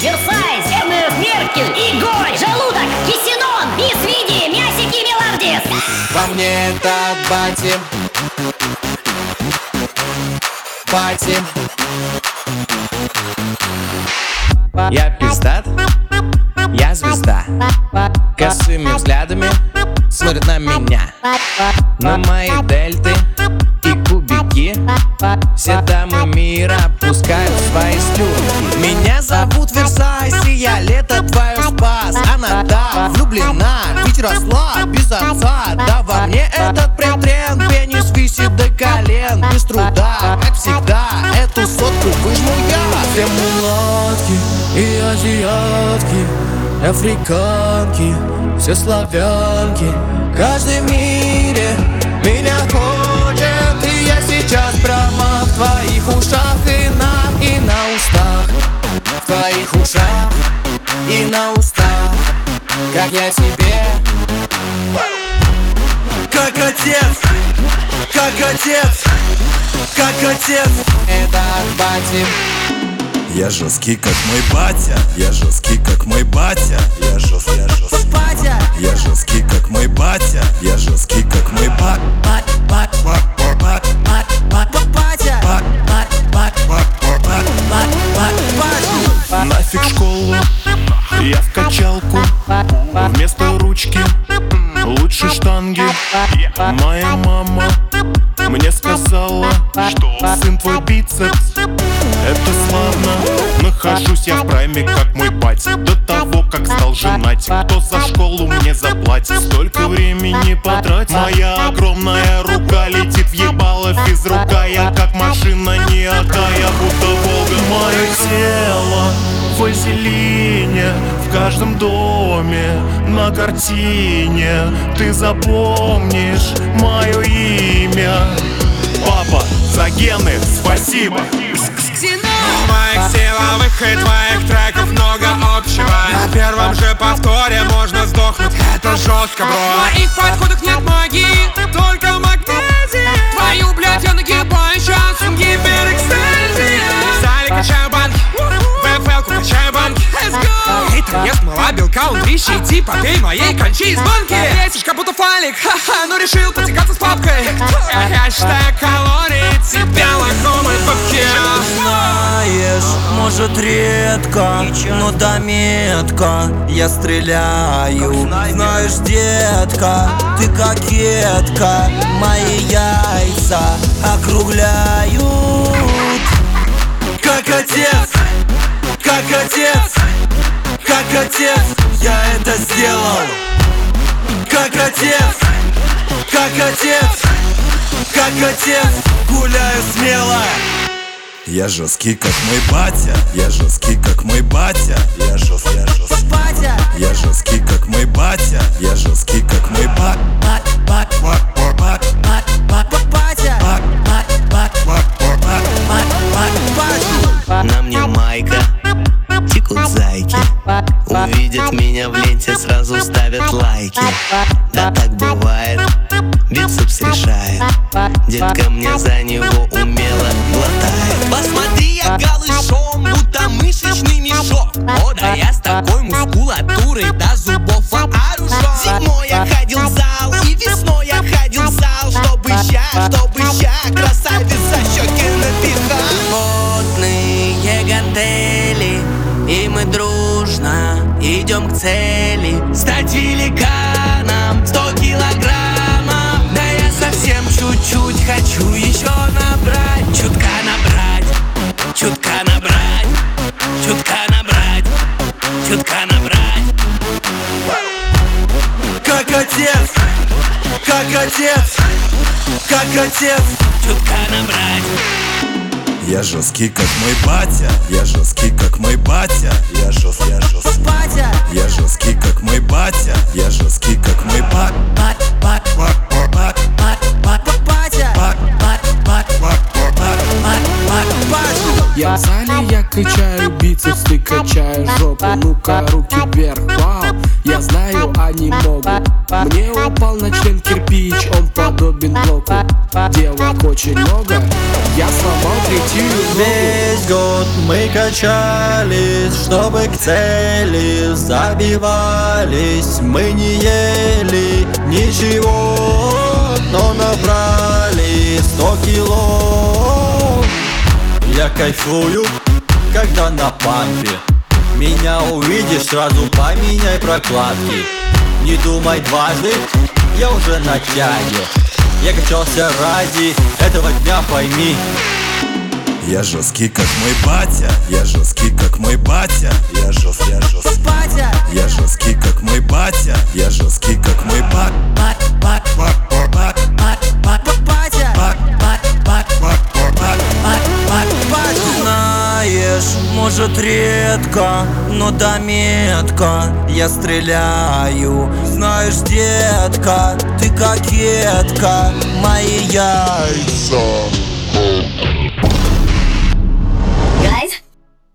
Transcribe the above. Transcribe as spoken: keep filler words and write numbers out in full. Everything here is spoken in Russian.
Версай, Зернов, Меркель, Игорь, Желудок, Кисенон, Бисвиди, Мясики, Мелардис. Во мне этот батим, батим. Я пиздат, я звезда. Косыми взглядами смотрят на меня, на мои дельты и кубики. Все дамы мира пускают свои слюнки. Меня зовут Версай, сия лето твое спас. Она так влюблена, ведь росла без отца. Да во мне этот прям-тренд, пенис висит до колен. Без труда, как всегда, эту сотку выжму я. Все мулатки и азиатки, африканки, все славянки. Каждый в мире меня хочет, и я сейчас прямо в твоих ушах и на, и на устах. В твоих ушах и на устах, как я тебе. Как отец, как отец, как отец. Этот батим. Я жесткий, как мой батя. Я жесткий, как мой батя. Я жест, я жест, батя. Я жесткий, как мой батя. Я жесткий, как мой бат. Бат, бат, бат, бат, бат, бат, бат, батя. Бат, бат, бат, бат, бат, бат, бат, бат. Нафиг школу, я в качалку. Вместо ручки лучше штанги. Моя мама мне сказала, что сын твой бицепс, это славно. Нахожусь я в прайме, как мой батя. До того, как стал женать. Кто за школу мне заплатит? Столько времени потратить. Моя огромная рука летит в ебало физрука. Я как машина не ата, я будто Волга. Мое тело в вазелине, в каждом доме, на картине. Ты запомнишь мое имя. Папа, за гены спасибо. У моих силовых и твоих треков много общего. На первом же повторе можно сдохнуть, это жестко, бро. В моих подходах нет магии, только магнезия. Твою, блядь, я нагибаю сейчас, гиперэкстазия. В зале качаю банки, в эф элку качаю банки. Let's go! Эйтер не смыла белка, он дрищи, иди попей моей кончи из банки. Летишь, как будто фалик, ха-ха, но решил потягаться с папкой. Я считаю калории, тебя лакомой бабки. Знаешь, может редко, но да метко я стреляю. Знаешь, детка, ты кокетка, мои яйца округляют. как отец, как отец, как отец. Я это сделал. Как отец, как отец, как отец. Гуляю смело. Я жесткий, как мой батя. Я жесткий, как мой батя. Я жест, я жест, батя. Я жесткий, как мой батя. Я жесткий, как мой бат. Бат, бат, бат, бат, бат, бат, бат, батя. бат, Бат, бат, бат, бат, бат, бат, бат. На мне майка, текут зайки. Увидят меня в ленте, сразу ставят лайки. Да так бывает, бицепс решает. Детка мне за него умело глотает. Посмотри, я голышом, будто мышечный мешок. О, да я с такой мускулатурой до зубов вооружен. Зимой я ходил в зал, и весной я ходил в зал. Чтобы ща, чтобы ща, красавица щеки напихал. Потные гантели, и мы дружно идем к цели. Стать великаном, сто килограммов. Да я совсем чуть-чуть хочу еще набрать. Чутка набрать, чутка набрать, чутка набрать, чутка набрать. как отец, как отец, как отец. Чутка набрать. Я жесткий, как мой батя. Я жесткий, как мой батя. Я жест, я жест, Батя. Я жесткий, как мой батя. Я жесткий, как мой бат. Бат, бат, Бат, бат, бат, бат, бат, батя. бат, Бат, бат, бат, бат, бат, бат, бат. Я в зале, я качаю бицепс, ты качаешь моя жопа, ну-ка руки вверх, вау. Я знаю, они могут. Мне упал на член кирпич, он подобен блоку. Девок очень много, я сломал третью ногу. Весь год мы качались, чтобы к цели забивались. Мы не ели ничего, но набрали сто кило. Я кайфую, когда на пампе. Меня увидишь, сразу поменяй прокладки. Не думай дважды, я уже на тяге. Я качался ради этого дня, пойми. Я жесткий, как мой батя. Я жесткий, как мой батя. Я жест, я жест. Батя! Я жесткий, как мой батя. Я жесткий, как мой бат. Бат, бат, Бат, бат, бат, бат, бат, батя! бат, Бат, бат, бат, бат, бат. бат, бат, батя! Знаешь, может редко, но да метко я стреляю. Знаешь, детка, ты кокетка, мои яйца.